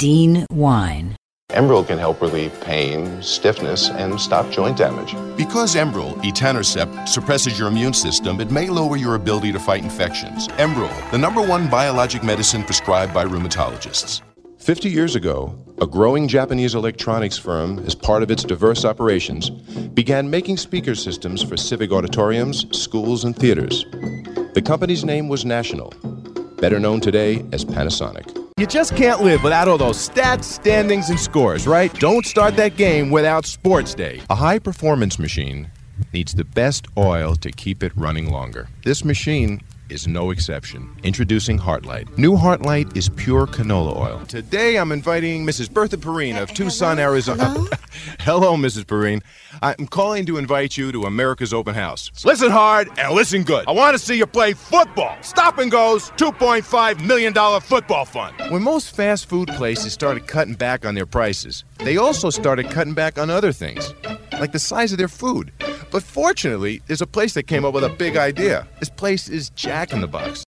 Dean Wine. Enbrel can help relieve pain, stiffness, and stop joint damage. Because Enbrel, etanercept, suppresses your immune system, it may lower your ability to fight infections. Enbrel, the #1 biologic medicine prescribed by rheumatologists. 50 years ago, a growing Japanese electronics firm, as part of its diverse operations, began making speaker systems for civic auditoriums, schools, and theaters. The company's name was National, better known today as Panasonic. You just can't live without all those stats, standings, and scores, right? Don't start that game without Sports Day. A high-performance machine needs the best oil to keep it running longer. This machine is no exception. Introducing Heartlight. New Heartlight is pure canola oil. Today, I'm inviting Mrs. Bertha Perrine of Tucson, Arizona. Hello? Hello, Mrs. Perrine. I'm calling to invite you to America's Open House. Listen hard and listen good. I want to see you play football. Stop and Go's $2.5 million football fund. When most fast food places started cutting back on their prices, they also started cutting back on other things, like the size of their food. But fortunately, there's a place that came up with a big idea. This place is Jack in the Box.